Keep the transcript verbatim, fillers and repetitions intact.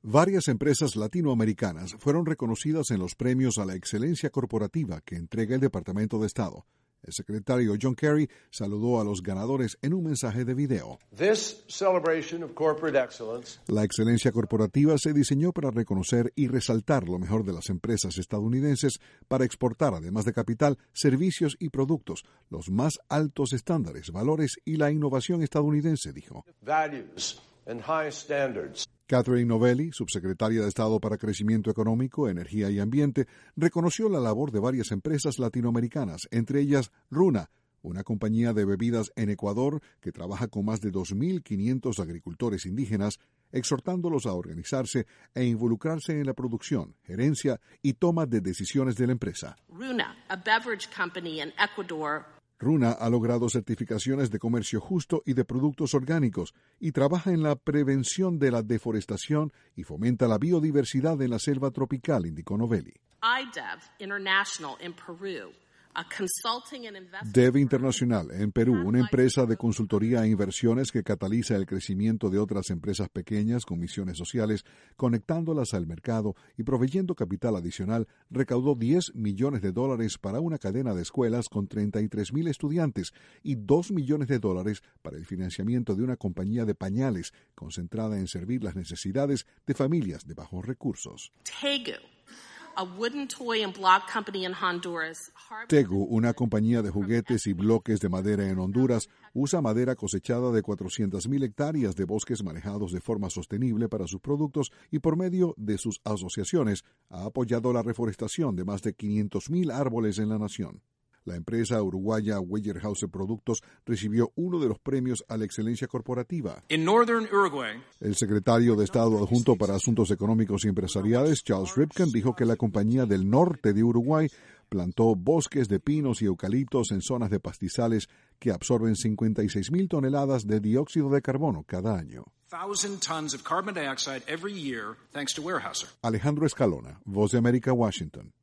Varias empresas latinoamericanas fueron reconocidas en los premios a la excelencia corporativa que entrega el Departamento de Estado. El secretario John Kerry saludó a los ganadores en un mensaje de video. This celebration of corporate excellence La excelencia corporativa se diseñó para reconocer y resaltar lo mejor de las empresas estadounidenses para exportar, además de capital, servicios y productos, los más altos estándares, valores y la innovación estadounidense, dijo. values and high standards. Catherine Novelli, subsecretaria de Estado para Crecimiento Económico, Energía y Ambiente, reconoció la labor de varias empresas latinoamericanas, entre ellas Runa, una compañía de bebidas en Ecuador que trabaja con más de dos mil quinientos agricultores indígenas, exhortándolos a organizarse e involucrarse en la producción, gerencia y toma de decisiones de la empresa. Runa, a beverage company in Ecuador, Runa ha logrado certificaciones de comercio justo y de productos orgánicos y trabaja en la prevención de la deforestación y fomenta la biodiversidad en la selva tropical, indicó Novelli. I D E V International in Peru, a consulting and investment D E V Internacional en Perú, una empresa de consultoría e inversiones que cataliza el crecimiento de otras empresas pequeñas con misiones sociales, conectándolas al mercado y proveyendo capital adicional, recaudó diez millones de dólares para una cadena de escuelas con treinta y tres mil estudiantes y dos millones de dólares para el financiamiento de una compañía de pañales concentrada en servir las necesidades de familias de bajos recursos. Tegu, a wooden toy and block company in Honduras. Tegu, una compañía de juguetes y bloques de madera en Honduras, usa madera cosechada de cuatrocientas mil hectáreas de bosques manejados de forma sostenible para sus productos y por medio de sus asociaciones ha apoyado la reforestación de más de quinientos mil árboles en la nación. La empresa uruguaya Weyerhaeuser Productos recibió uno de los premios a la excelencia corporativa. In northern Uruguay, El secretario de Estado adjunto para Asuntos Económicos y Empresariales, Charles Ripken, dijo que la compañía del norte de Uruguay plantó bosques de pinos y eucaliptos en zonas de pastizales que absorben cincuenta y seis mil toneladas de dióxido de carbono cada año. one thousand tons of carbon dioxide every year thanks to Weyerhaeuser. Alejandro Escalona, Voz de América, Washington.